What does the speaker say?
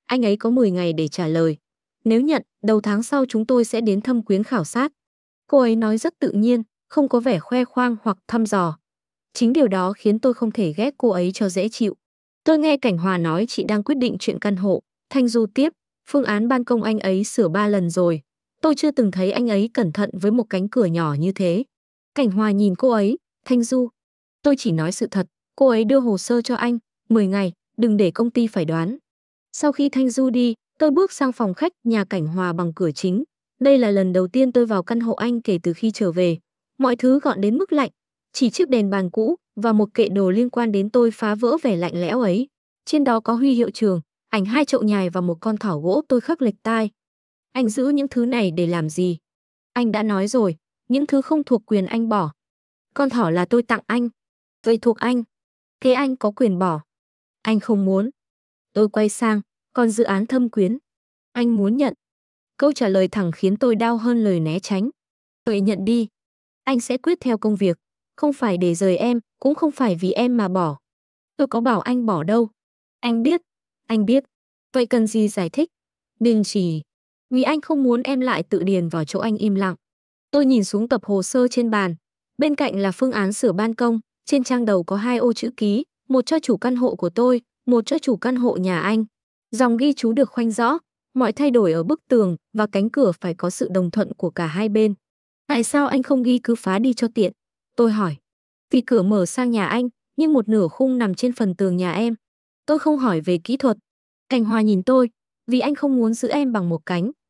Anh ấy có 10 ngày để trả lời. Nếu nhận, đầu tháng sau chúng tôi sẽ đến Thâm Quyến khảo sát. Cô ấy nói rất tự nhiên, không có vẻ khoe khoang hoặc thăm dò. Chính điều đó khiến tôi không thể ghét cô ấy cho dễ chịu. Tôi nghe Cảnh Hòa nói chị đang quyết định chuyện căn hộ. Thanh Du tiếp, phương án ban công anh ấy sửa 3 lần rồi. Tôi chưa từng thấy anh ấy cẩn thận với một cánh cửa nhỏ như thế. Cảnh Hòa nhìn cô ấy, Thanh Du. Tôi chỉ nói sự thật, cô ấy đưa hồ sơ cho anh, 10 ngày, đừng để công ty phải đoán. Sau khi Thanh Du đi, tôi bước sang phòng khách nhà Cảnh Hòa bằng cửa chính. Đây là lần đầu tiên tôi vào căn hộ anh kể từ khi trở về. Mọi thứ gọn đến mức lạnh, chỉ chiếc đèn bàn cũ và một kệ đồ liên quan đến tôi phá vỡ vẻ lạnh lẽo ấy. Trên đó có huy hiệu trường, ảnh 2 chậu nhài và một con thỏ gỗ tôi khắc lệch tai. Anh giữ những thứ này để làm gì? Anh đã nói rồi, những thứ không thuộc quyền anh bỏ. Con thỏ là tôi tặng anh. Vậy thuộc anh. Thế anh có quyền bỏ. Anh không muốn. Tôi quay sang, còn dự án Thâm Quyến. Anh muốn nhận. Câu trả lời thẳng khiến tôi đau hơn lời né tránh. Vậy nhận đi. Anh sẽ quyết theo công việc. Không phải để rời em, cũng không phải vì em mà bỏ. Tôi có bảo anh bỏ đâu. Anh biết. Anh biết. Vậy cần gì giải thích? Đình chỉ. Vì anh không muốn em lại tự điền vào chỗ anh im lặng. Tôi nhìn xuống tập hồ sơ trên bàn. Bên cạnh là phương án sửa ban công. Trên trang đầu có 2 ô chữ ký. Một cho chủ căn hộ của tôi, một cho chủ căn hộ nhà anh. Dòng ghi chú được khoanh rõ. Mọi thay đổi ở bức tường và cánh cửa phải có sự đồng thuận của cả hai bên. Tại sao anh không ghi cứ phá đi cho tiện? Tôi hỏi. Vì cửa mở sang nhà anh, nhưng một nửa khung nằm trên phần tường nhà em. Tôi không hỏi về kỹ thuật. Cảnh Hòa nhìn tôi. Vì anh không muốn giữ em bằng một cánh.